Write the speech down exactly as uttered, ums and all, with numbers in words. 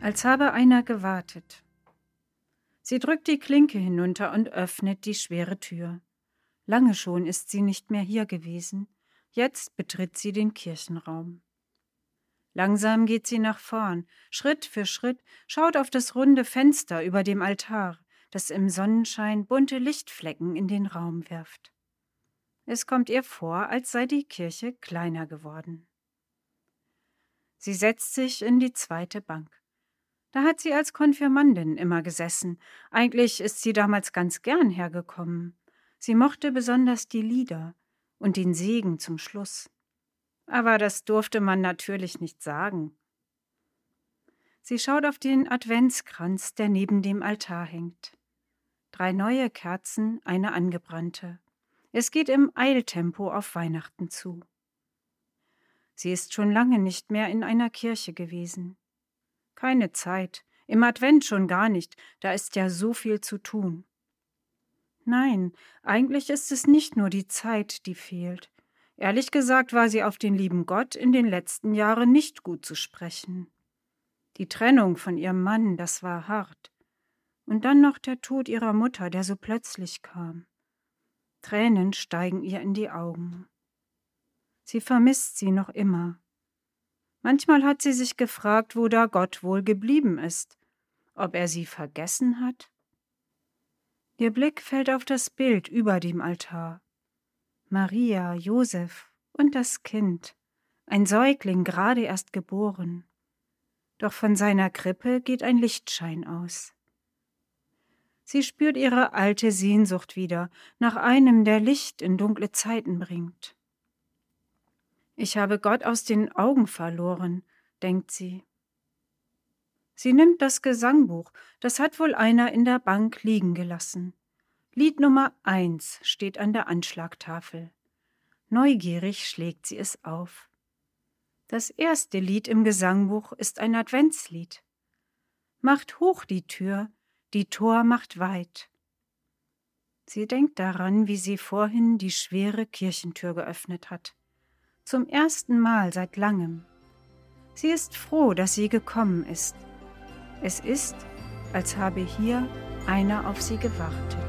als habe einer gewartet. Sie drückt die Klinke hinunter und öffnet die schwere Tür. Lange schon ist sie nicht mehr hier gewesen. Jetzt betritt sie den Kirchenraum. Langsam geht sie nach vorn, Schritt für Schritt, schaut auf das runde Fenster über dem Altar, das im Sonnenschein bunte Lichtflecken in den Raum wirft. Es kommt ihr vor, als sei die Kirche kleiner geworden. Sie setzt sich in die zweite Bank. Da hat sie als Konfirmandin immer gesessen. Eigentlich ist sie damals ganz gern hergekommen. Sie mochte besonders die Lieder und den Segen zum Schluss. Aber das durfte man natürlich nicht sagen. Sie schaut auf den Adventskranz, der neben dem Altar hängt. Drei neue Kerzen, eine angebrannte. Es geht im Eiltempo auf Weihnachten zu. Sie ist schon lange nicht mehr in einer Kirche gewesen. Keine Zeit, im Advent schon gar nicht, da ist ja so viel zu tun. Nein, eigentlich ist es nicht nur die Zeit, die fehlt. Ehrlich gesagt war sie auf den lieben Gott in den letzten Jahren nicht gut zu sprechen. Die Trennung von ihrem Mann, das war hart. Und dann noch der Tod ihrer Mutter, der so plötzlich kam. Tränen steigen ihr in die Augen. Sie vermisst sie noch immer. Manchmal hat sie sich gefragt, wo da Gott wohl geblieben ist, ob er sie vergessen hat. Ihr Blick fällt auf das Bild über dem Altar. Maria, Josef und das Kind, ein Säugling gerade erst geboren. Doch von seiner Krippe geht ein Lichtschein aus. Sie spürt ihre alte Sehnsucht wieder nach einem, der Licht in dunkle Zeiten bringt. Ich habe Gott aus den Augen verloren, denkt sie. Sie nimmt das Gesangbuch, das hat wohl einer in der Bank liegen gelassen. Lied Nummer eins steht an der Anschlagtafel. Neugierig schlägt sie es auf. Das erste Lied im Gesangbuch ist ein Adventslied. Macht hoch die Tür, die Tor macht weit. Sie denkt daran, wie sie vorhin die schwere Kirchentür geöffnet hat. Zum ersten Mal seit langem. Sie ist froh, dass sie gekommen ist. Es ist, als habe hier einer auf sie gewartet.